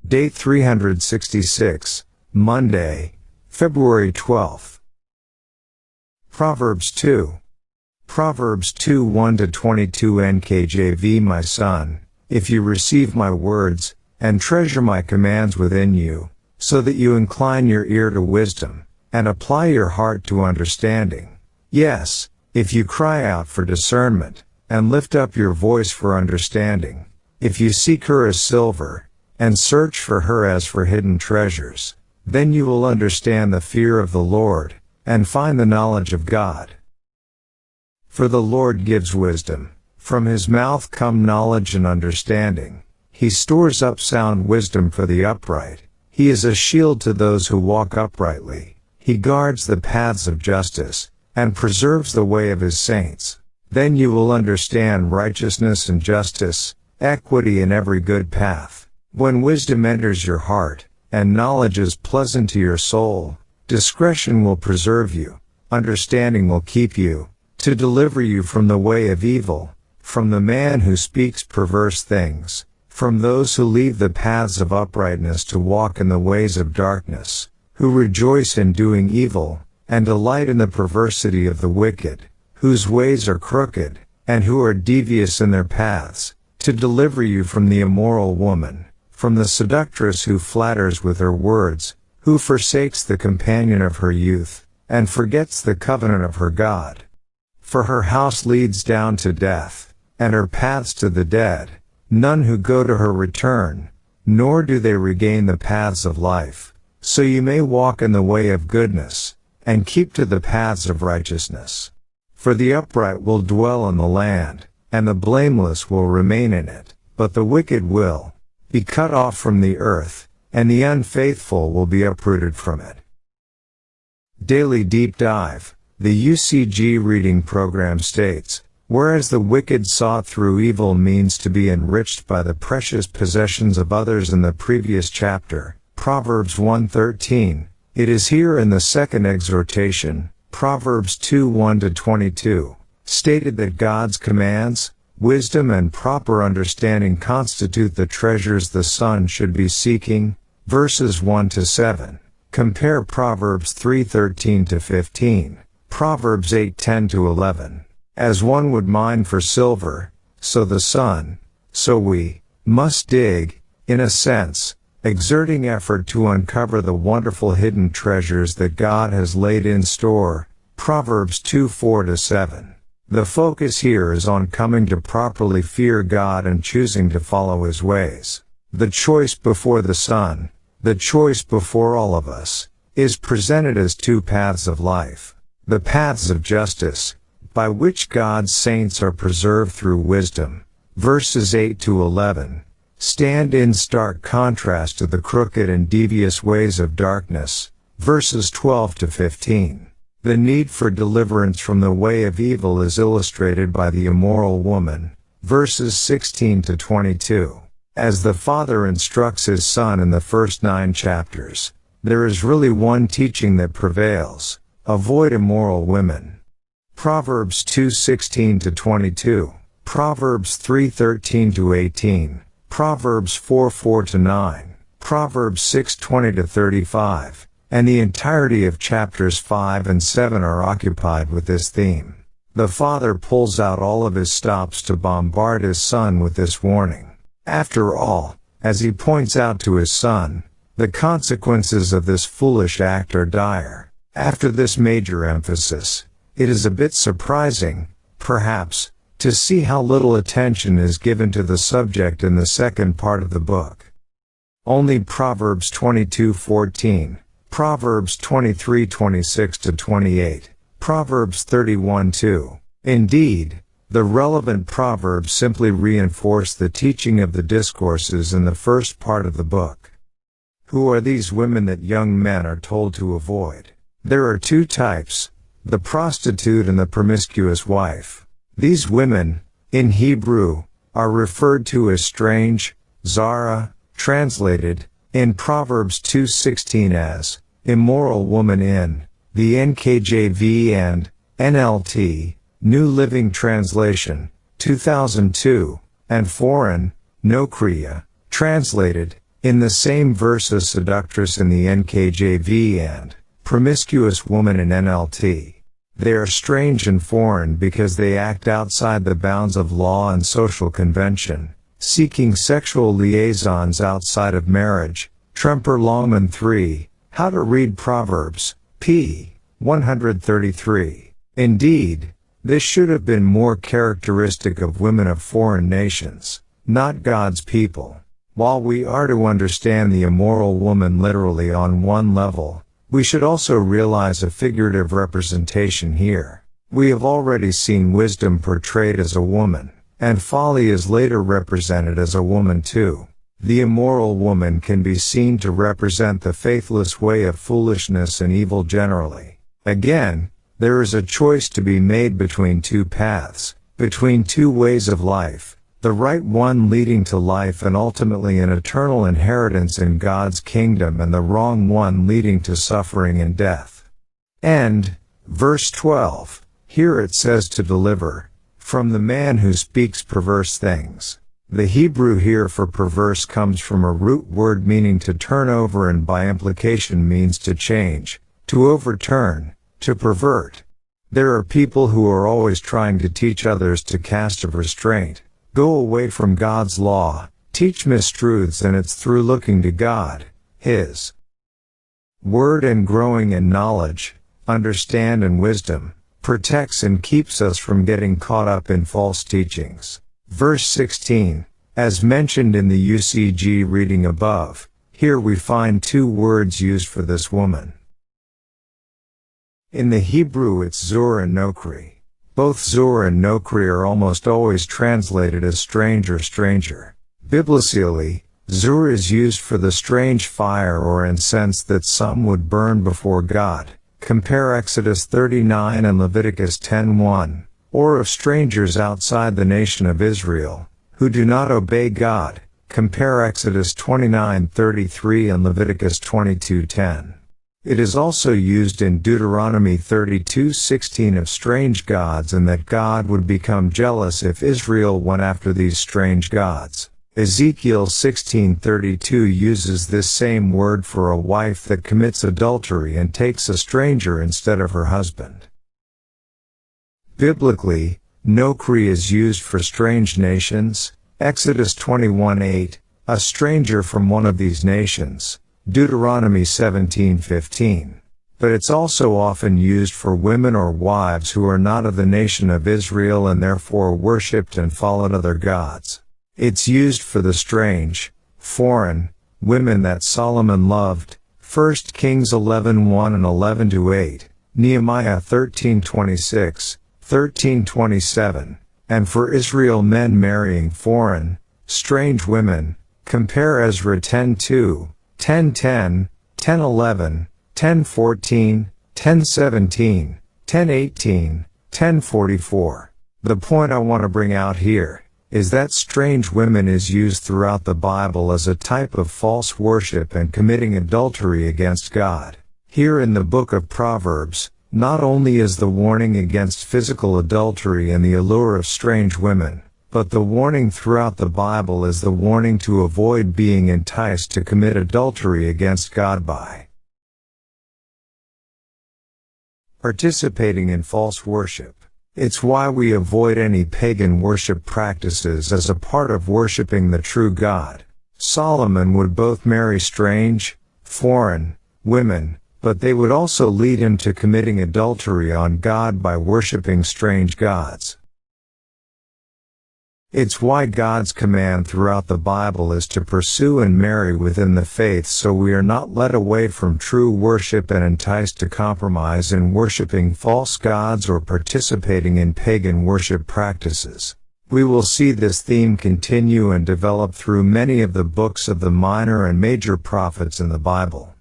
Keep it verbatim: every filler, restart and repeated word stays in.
Date three hundred sixty-six, Monday, February twelfth. Proverbs two. Proverbs two one to twenty-two N K J V. My son, if you receive my words, and treasure my commands within you, so that you incline your ear to wisdom, and apply your heart to understanding. Yes, if you cry out for discernment, and lift up your voice for understanding, if you seek her as silver, and search for her as for hidden treasures, then you will understand the fear of the Lord, and find the knowledge of God. For the Lord gives wisdom, from his mouth come knowledge and understanding. He stores up sound wisdom for the upright. He is a shield to those who walk uprightly. He guards the paths of justice, and preserves the way of his saints. Then you will understand righteousness and justice, equity and every good path. When wisdom enters your heart, and knowledge is pleasant to your soul, discretion will preserve you, understanding will keep you, to deliver you from the way of evil, from the man who speaks perverse things, from those who leave the paths of uprightness to walk in the ways of darkness, who rejoice in doing evil, and delight in the perversity of the wicked, whose ways are crooked, and who are devious in their paths, to deliver you from the immoral woman, from the seductress who flatters with her words, who forsakes the companion of her youth, and forgets the covenant of her God. For her house leads down to death, and her paths to the dead. None who go to her return, nor do they regain the paths of life. So you may walk in the way of goodness, and keep to the paths of righteousness. For the upright will dwell in the land, and the blameless will remain in it, but the wicked will be cut off from the earth, and the unfaithful will be uprooted from it. Daily Deep Dive. The U C G reading program states, whereas the wicked sought through evil means to be enriched by the precious possessions of others in the previous chapter, Proverbs one thirteen, it is here in the second exhortation, Proverbs two one to twenty-two, stated that God's commands, wisdom and proper understanding constitute the treasures the son should be seeking, verses one to seven. Compare Proverbs three thirteen to fifteen, Proverbs eight ten to eleven. As one would mine for silver, so the son, so we, must dig, in a sense, exerting effort to uncover the wonderful hidden treasures that God has laid in store, Proverbs two four to seven. The focus here is on coming to properly fear God and choosing to follow his ways. The choice before the son, the choice before all of us, is presented as two paths of life. The paths of justice, by which God's saints are preserved through wisdom, verses eight to eleven, stand in stark contrast to the crooked and devious ways of darkness, verses twelve to fifteen. The need for deliverance from the way of evil is illustrated by the immoral woman, verses sixteen to twenty-two. As the father instructs his son in the first nine chapters, there is really one teaching that prevails: avoid immoral women. Proverbs two sixteen to twenty-two, Proverbs three thirteen to eighteen, Proverbs four four to nine, Proverbs six twenty to thirty-five, and the entirety of chapters five and seven are occupied with this theme. The father pulls out all of his stops to bombard his son with this warning. After all, as he points out to his son, the consequences of this foolish act are dire. After this major emphasis, it is a bit surprising, perhaps, to see how little attention is given to the subject in the second part of the book. Only Proverbs twenty-two fourteen, Proverbs twenty-three twenty-six to twenty-eight, Proverbs thirty-one two. Indeed, the relevant proverbs simply reinforce the teaching of the discourses in the first part of the book. Who are these women that young men are told to avoid? There are two types, the prostitute and the promiscuous wife. These women, in Hebrew, are referred to as strange, zara, translated, in Proverbs two sixteen as, immoral woman in, the N K J V and, N L T, New Living Translation, two thousand two, and foreign, Nokriya, translated, In the same verse as seductress in the N K J V and promiscuous woman in N L T. They are strange and foreign because they act outside the bounds of law and social convention, seeking sexual liaisons outside of marriage. Tremper Longman three, How to Read Proverbs, p. one thirty-three. Indeed, this should have been more characteristic of women of foreign nations, not God's people. While we are to understand the immoral woman literally on one level, we should also realize a figurative representation here. We have already seen wisdom portrayed as a woman, and folly is later represented as a woman too. The immoral woman can be seen to represent the faithless way of foolishness and evil generally. Again, there is a choice to be made between two paths, between two ways of life, the right one leading to life and ultimately an eternal inheritance in God's kingdom, and the wrong one leading to suffering and death. And, verse twelve, here it says to deliver, from the man who speaks perverse things. The Hebrew here for perverse comes from a root word meaning to turn over and by implication means to change, to overturn, to pervert. There are people who are always trying to teach others to cast of restraint, go away from God's law, teach mistruths, and it's through looking to God, His Word, and growing in knowledge, understand and wisdom, protects and keeps us from getting caught up in false teachings. Verse sixteen, as mentioned in the U C G reading above, here we find two words used for this woman. In the Hebrew it's zur and nokri. Both zur and nokri are almost always translated as strange or stranger. Biblically, zur is used for the strange fire or incense that some would burn before God. Compare Exodus thirty-nine and Leviticus ten one, or of strangers outside the nation of Israel, who do not obey God. Compare Exodus twenty-nine thirty-three and Leviticus twenty-two ten. It is also used in Deuteronomy thirty-two sixteen of strange gods, and that God would become jealous if Israel went after these strange gods. Ezekiel sixteen thirty-two uses this same word for a wife that commits adultery and takes a stranger instead of her husband. Biblically, nokri is used for strange nations. Exodus twenty-one eight, a stranger from one of these nations. Deuteronomy seventeen fifteen. But it's also often used for women or wives who are not of the nation of Israel and therefore worshipped and followed other gods. It's used for the strange, foreign, women that Solomon loved. First Kings eleven one and eleven to eight, Nehemiah thirteen twenty-six, thirteen twenty-seven, and for Israel men marrying foreign, strange women. Compare Ezra ten two, ten ten, ten eleven, ten fourteen, ten seventeen, ten eighteen, ten forty-four. The point I want to bring out here is that strange women is used throughout the Bible as a type of false worship and committing adultery against God. Here in the book of Proverbs, not only is the warning against physical adultery and the allure of strange women, but the warning throughout the Bible is the warning to avoid being enticed to commit adultery against God by participating in false worship. It's why we avoid any pagan worship practices as a part of worshiping the true God. Solomon would both marry strange, foreign, women, but they would also lead him to committing adultery on God by worshiping strange gods. It's why God's command throughout the Bible is to pursue and marry within the faith, so we are not led away from true worship and enticed to compromise in worshiping false gods or participating in pagan worship practices. We will see this theme continue and develop through many of the books of the minor and major prophets in the Bible.